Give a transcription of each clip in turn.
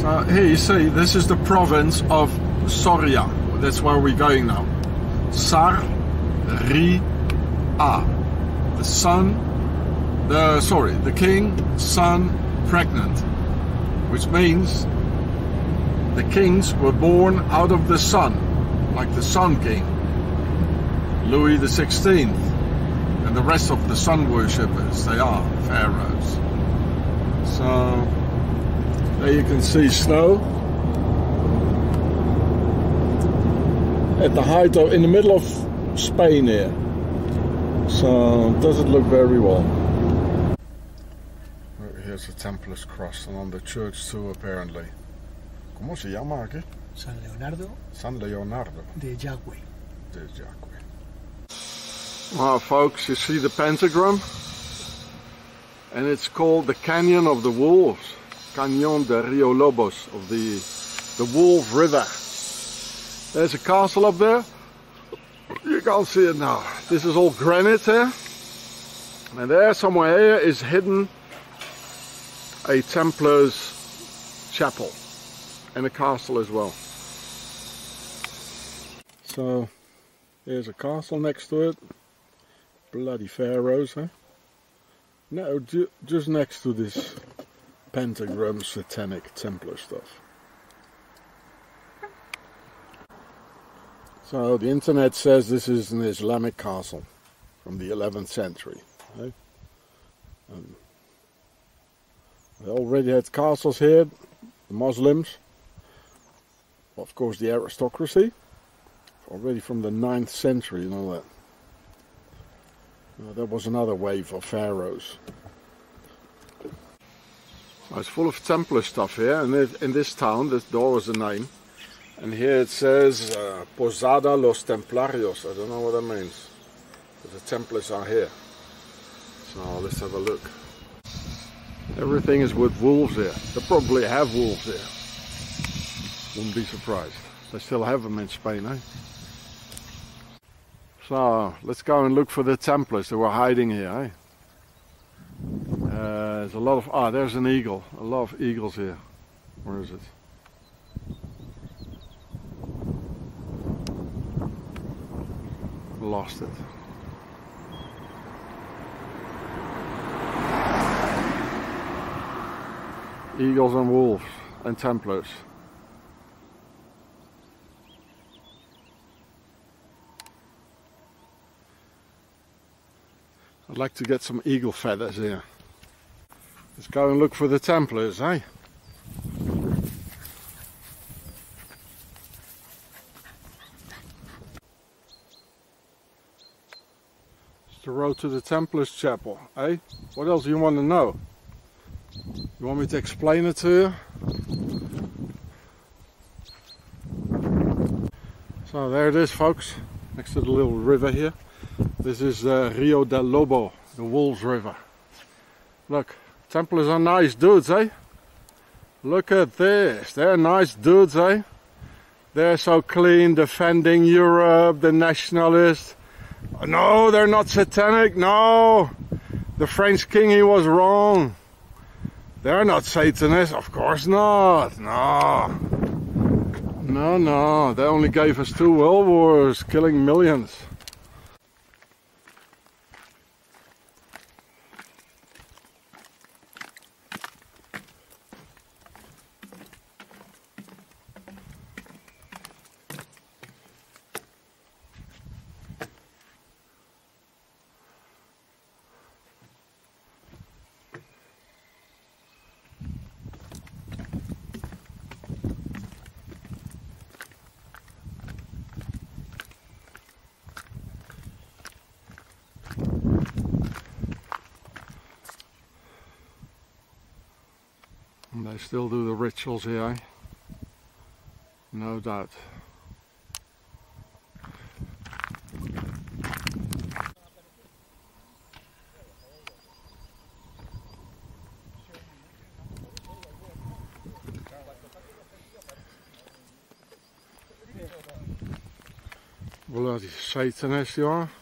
So here you see, this is the province of Soria. That's where we're going now. Sar-ri-a. The king, son, pregnant. Which means the kings were born out of the sun, like the Sun King, Louis XVI, and the rest of the sun worshippers. They are pharaohs. So there you can see snow at the height of, in the middle of Spain here. So doesn't look very well. Here's the Templars cross and on the church too apparently. ¿Cómo se llama aquí? San Leonardo. San Leonardo. De Yagüe. De Yagüe. Well, folks, you see the pentagram? And it's called the Canyon of the Wolves. Cañón de Río Lobos, of the Wolf River. There's a castle up there. You can't see it now. This is all granite here. And there, somewhere here, is hidden a Templars chapel. And a castle as well. So, here's a castle next to it. Bloody pharaohs, huh? No, just next to this pentagram, satanic Templar stuff. So the internet says this is an Islamic castle from the 11th century. Right? They already had castles here, the Muslims, of course the aristocracy, already from the 9th century, you know that. That was another wave of pharaohs. Well, it's full of Templar stuff here, and in this town, this door was the name. And here it says Posada Los Templarios. I don't know what that means. But the Templars are here. So let's have a look. Everything is with wolves here. They probably have wolves here. Wouldn't be surprised. They still have them in Spain, eh? So let's go and look for the Templars that were hiding here, eh? There's a lot of... there's an eagle. A lot of eagles here. Where is it? Lost it. Eagles and wolves and Templars. I'd like to get some eagle feathers here. Let's go and look for the Templars, eh? It's the road to the Templars chapel, eh? What else do you want to know? You want me to explain it to you? So there it is, folks, next to the little river here. This is Rio del Lobo, the Wolves River. Look, Templars are nice dudes, eh? Look at this, they're nice dudes, eh? They're so clean, defending Europe, the nationalists. No, they're not satanic, no! The French king, he was wrong. They're not Satanists, of course not, no. No, they only gave us 2 world wars, killing millions. And they still do the rituals here, eh? No doubt. Bloody Satanist you are.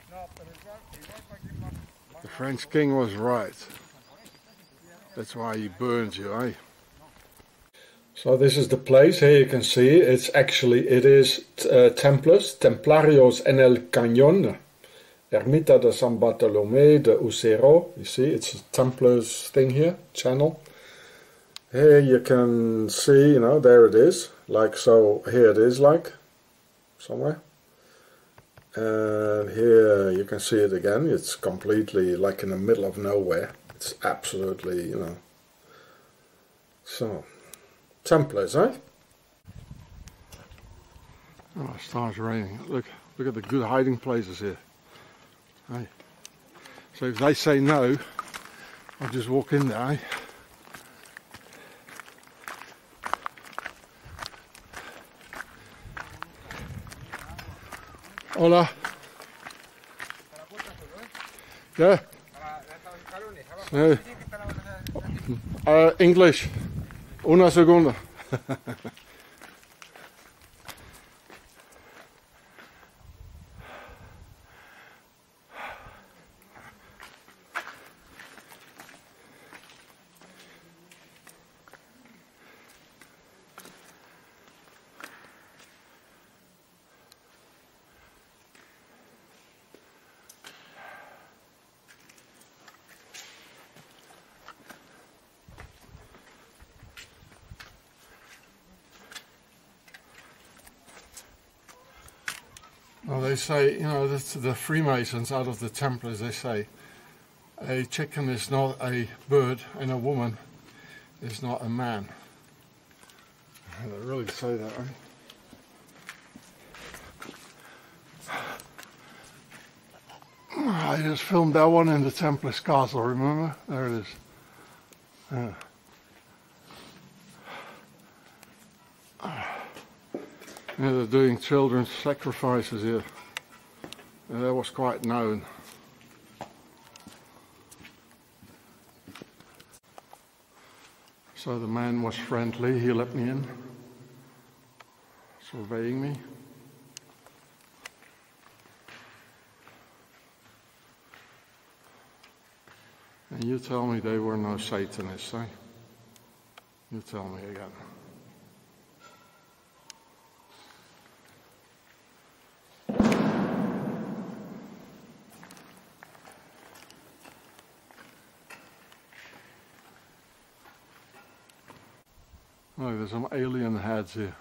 The French king was right. That's why he burned you, eh? So this is the place. Here you can see it is Templarios en el Cañón, Ermita de San Bartolomé de Ucero. You see, it's a Templars thing here, channel. Here you can see, you know, there it is, like so. Here it is, like somewhere. And here you can see it again. It's completely like in the middle of nowhere. It's absolutely, you know. So, Templars, eh? Oh, it starts raining. Look at the good hiding places here. Hey. So if they say no, I'll just walk in there, eh? Hola. Yeah. English. Una segunda. Well, they say, you know, the Freemasons out of the Templars, they say a chicken is not a bird and a woman is not a man. They really say that, right? I just filmed that one in the Templars castle, remember? There it is. Yeah. Yeah, they're doing children's sacrifices here. That was quite known. So the man was friendly, he let me in, surveying me. And you tell me they were no Satanists, eh? You tell me again. Look, there's some alien heads here.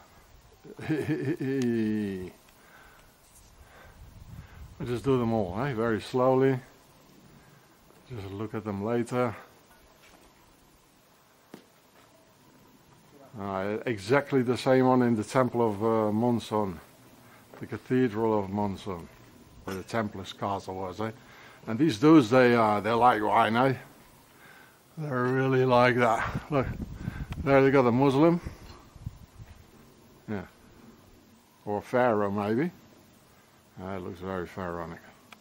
I just do them all, eh? Very slowly. Just look at them later. Exactly the same one in the Temple of Monzon, the Cathedral of Monzon, where the Templars castle was, eh? And these dudes, they're like wine, eh? They're really like that. Look. There they got a Muslim. Yeah. Or Pharaoh, maybe. It looks very pharaonic.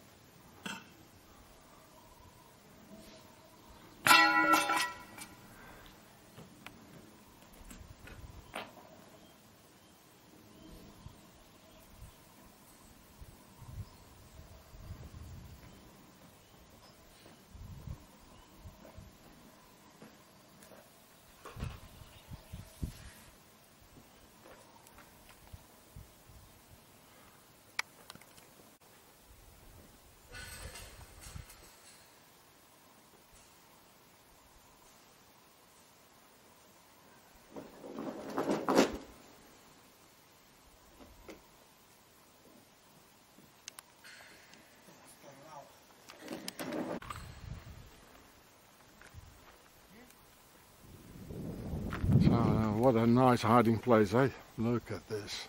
So, what a nice hiding place, eh? Look at this.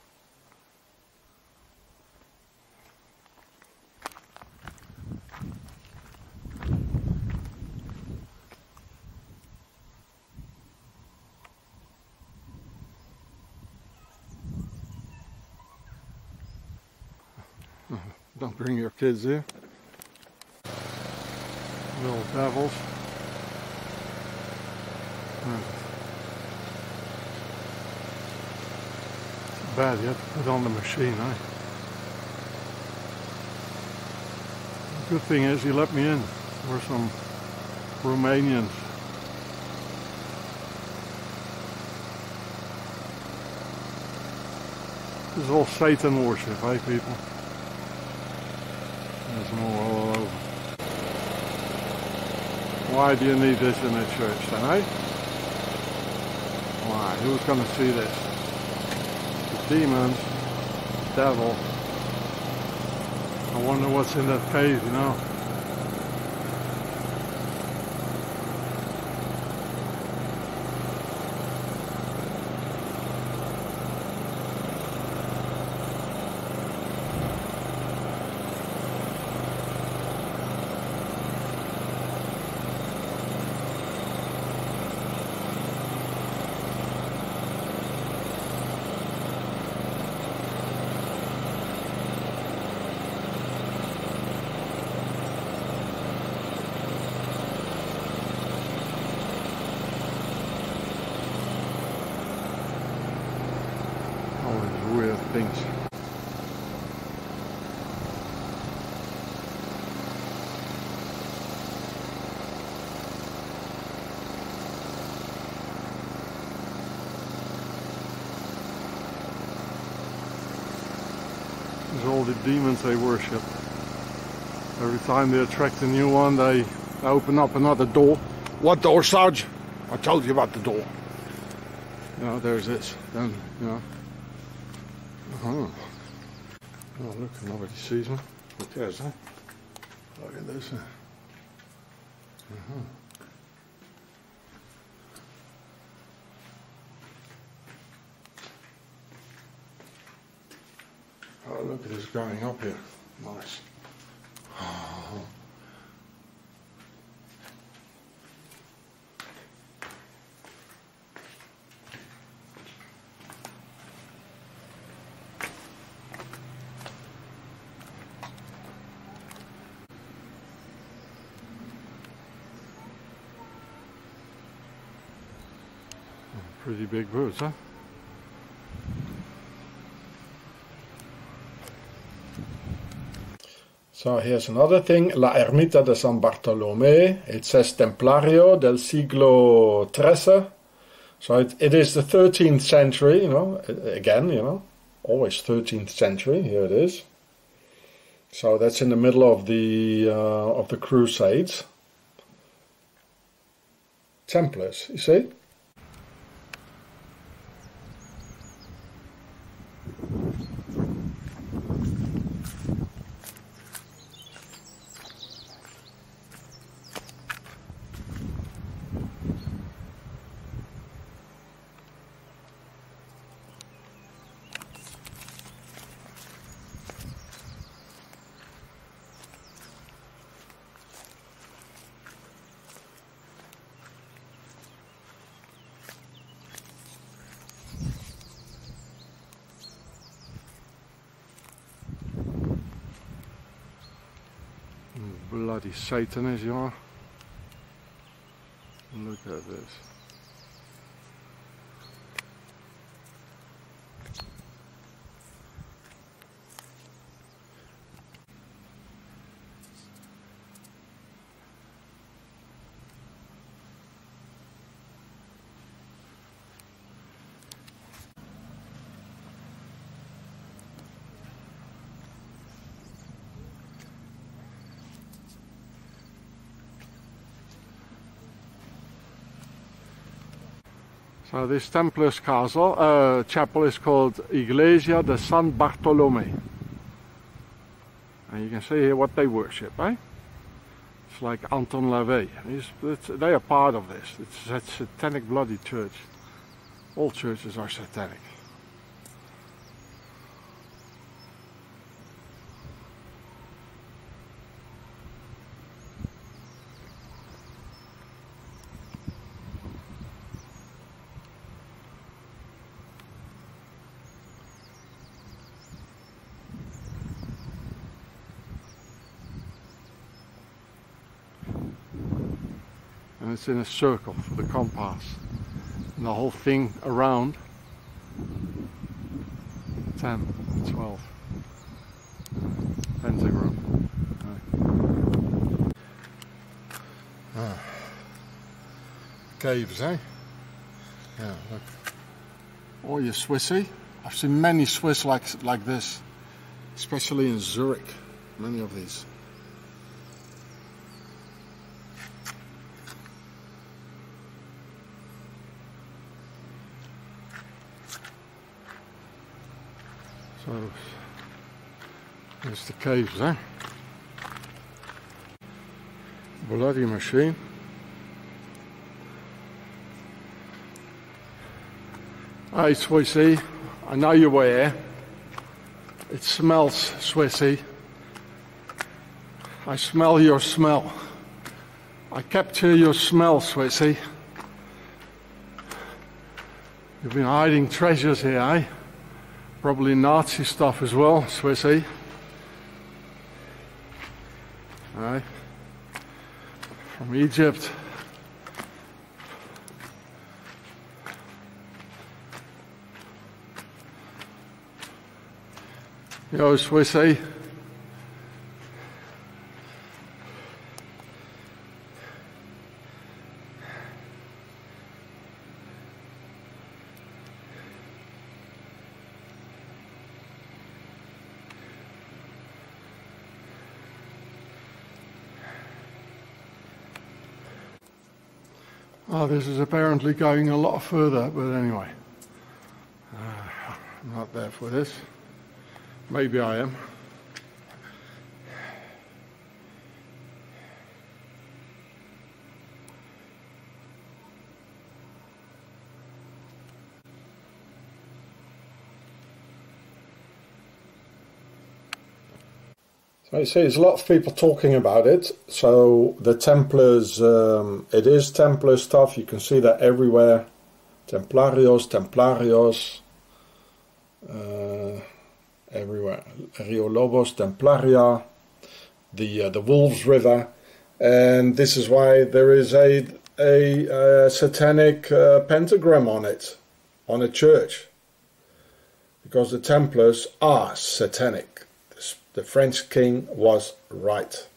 Don't bring your kids here. Little devils. Bad, you have to put on the machine, eh? The good thing is he let me in. There were some Romanians. This is all Satan worship, eh, people? There's more all over. Why do you need this in a church then, eh? Why? Who's going to see this? The demons, the devil. I wonder what's in that cave, you know. All these weird things. There's all the demons they worship. Every time they attract a new one, they open up another door. What door, Sarge? I told you about the door. You know, there's this. Then, you know. Oh, look, nobody sees me. Who cares, huh? Look at this. Oh, look at this going up here. Nice. Oh. Pretty big birds, huh? So here's another thing, La Ermita de San Bartolomé. It says Templario del siglo XIII. So it is the 13th century, you know, again, you know, always 13th century, here it is. So that's in the middle of the Crusades. Templars, you see? Bloody Satan is you. Look at this. So this Templars chapel is called Iglesia de San Bartolomé. And you can see here what they worship, eh? It's like Anton LaVey. They are part of this. It's a satanic bloody church. All churches are satanic. And it's in a circle for the compass. And the whole thing around 10, 12 pentagram. Right. Caves, eh? Yeah, look. Or your Swissy, I've seen many Swiss like this, especially in Zurich, many of these. So, there's the caves, eh? Bloody machine. Hi Swissy, I know you were here. It smells Swissy. I smell your smell. I capture your smell, Swissy. You've been hiding treasures here, eh? Probably Nazi stuff as well, Swissy. Aye. From Egypt. Yo, Swissy. Oh, this is apparently going a lot further, but anyway. I'm not there for this. Maybe I am. So you see, there's a lot of people talking about it. So the Templars, it is Templar stuff. You can see that everywhere. Templarios, everywhere. Rio Lobos, Templaria, the Wolves River, and this is why there is a satanic pentagram on it, on a church, because the Templars are satanic. The French king was right.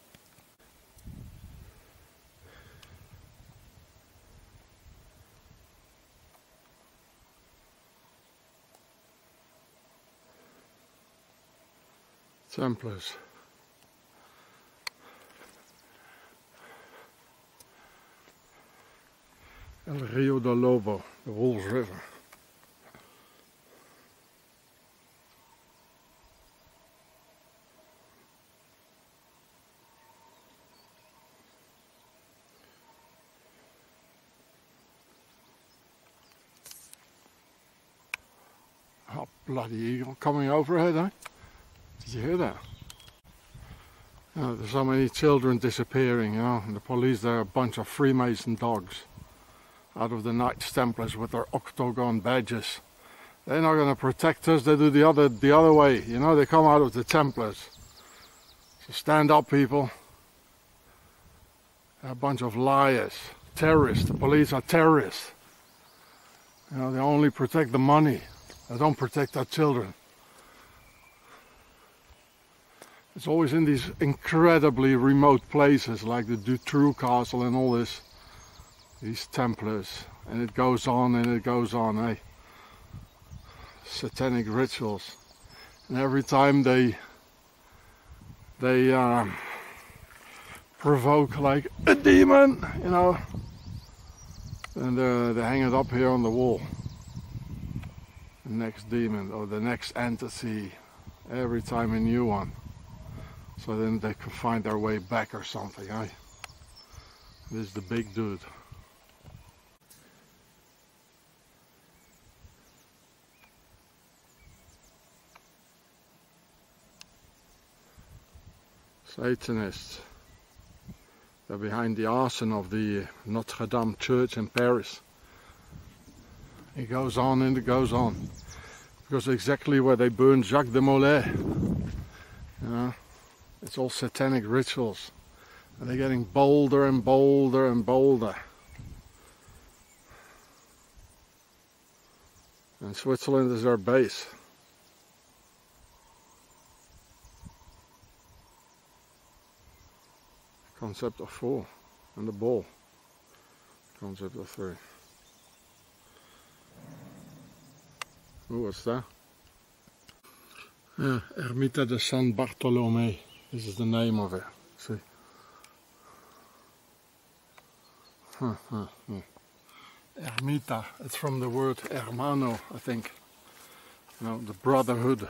Templars. El Rio del Lobo, the Wolves River. Oh, bloody eagle coming overhead, eh? Did you hear that? You know, there's so many children disappearing, you know, and the police, they're a bunch of Freemason dogs out of the Knights Templars with their octagon badges. They're not going to protect us, they do the other way, you know, they come out of the Templars. So stand up, people. They're a bunch of liars, terrorists. The police are terrorists. You know, they only protect the money. They don't protect our children. It's always in these incredibly remote places like the Dutroux Castle and all this. These Templars. And it goes on and it goes on, eh? Satanic rituals. And every time they provoke like a demon, you know, and they hang it up here on the wall. The next demon or the next entity, every time a new one. So then they can find their way back or something, eh? This is the big dude. Satanists. They're behind the arson of the Notre Dame Church in Paris. It goes on and it goes on. Because exactly where they burned Jacques de Molay. You know? It's all satanic rituals. And they're getting bolder and bolder and bolder. And Switzerland is their base. Concept of 4 and the ball. Concept of 3. Oh, what's that? Yeah, Ermita de San Bartolome. This is the name of it. See? Ermita. It's from the word hermano, I think. You know, the brotherhood.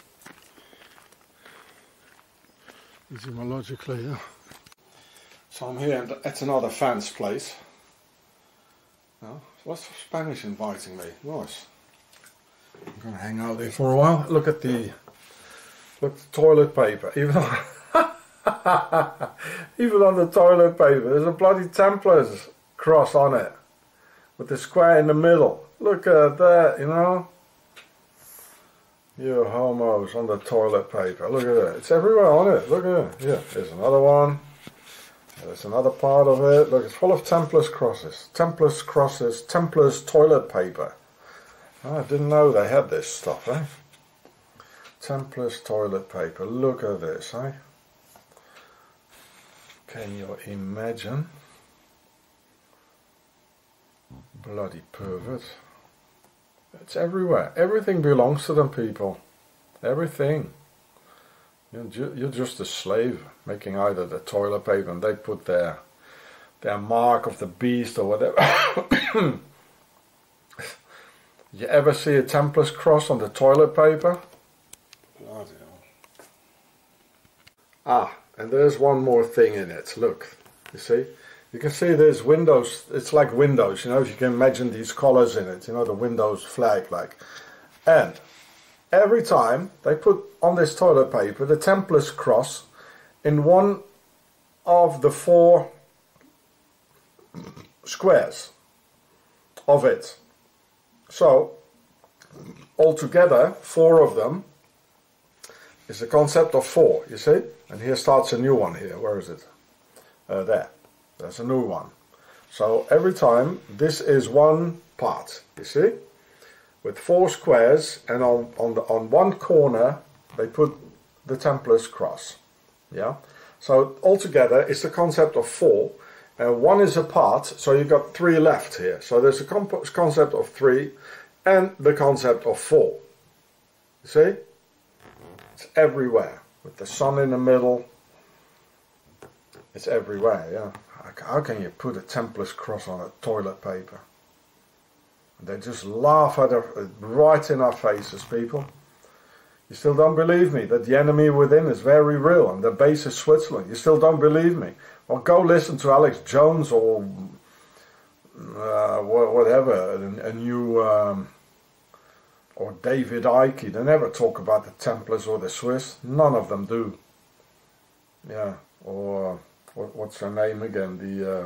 Etymologically, yeah. So I'm here at another fan's place. Now, what's Spanish inviting me? Nice. I'm gonna hang out there for a while. Look at the toilet paper. Even on, even on the toilet paper, there's a bloody Templars cross on it with the square in the middle. Look at that, you know. You homos on the toilet paper. Look at that. It's everywhere on it. Look at it. Yeah, there's another one. There's another part of it. Look, it's full of Templars crosses. Templars crosses. Templars toilet paper. Oh, I didn't know they had this stuff, eh? Templars toilet paper. Look at this, eh? Can you imagine? Bloody pervert. It's everywhere. Everything belongs to them, people. Everything. You're just a slave, making either the toilet paper and they put their mark of the beast or whatever. You ever see a Templars cross on the toilet paper? Bloody hell. Ah, and there's one more thing in it. Look, you see? You can see there's windows. It's like windows, you know, if you can imagine these colours in it, you know, the Windows flag, like. And every time they put on this toilet paper the Templars cross in one of the 4 squares of it. So, altogether, 4 of them is the concept of 4, you see? And here starts a new one here. Where is it? There. There's a new one. So every time, this is one part, you see? With 4 squares, and on one corner, they put the Templars cross. Yeah? So altogether, it's the concept of 4. And 1 is a part, so you've got 3 left here. So there's a concept of 3 and the concept of 4. You see? It's everywhere. With the sun in the middle. It's everywhere, yeah. How can you put a Templars cross on a toilet paper? They just laugh at us right in our faces, people. You still don't believe me that the enemy within is very real and the base is Switzerland. You still don't believe me? Well, go listen to Alex Jones or whatever, or David Icke. They never talk about the Templars or the Swiss. None of them do. Yeah, or what's her name again?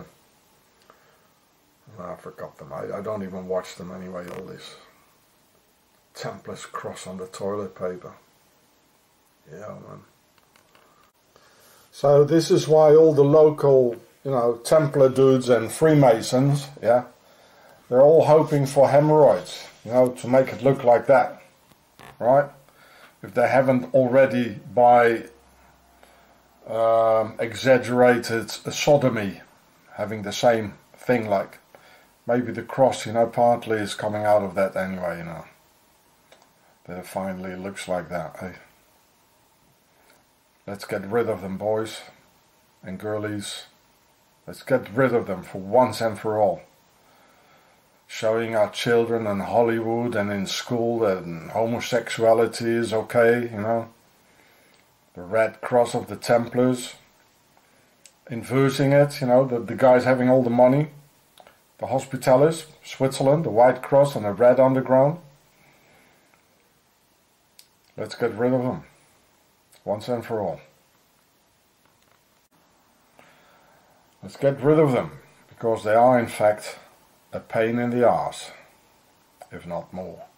I forgot them. I don't even watch them anyway, all this. Templars cross on the toilet paper. Yeah, man. So this is why all the local, you know, Templar dudes and Freemasons, yeah, they're all hoping for hemorrhoids, you know, to make it look like that, right? If they haven't already by exaggerated sodomy, having the same thing, like maybe the cross, you know, partly is coming out of that anyway, you know. That it finally looks like that, eh? Let's get rid of them, boys and girlies. Let's get rid of them for once and for all. Showing our children in Hollywood and in school that homosexuality is okay, you know. The red cross of the Templars. Inversing it, you know, the guys having all the money. The Hospitalis, Switzerland, the white cross and the red underground. Let's get rid of them. Once and for all. Let's get rid of them, because they are in fact a pain in the arse, if not more.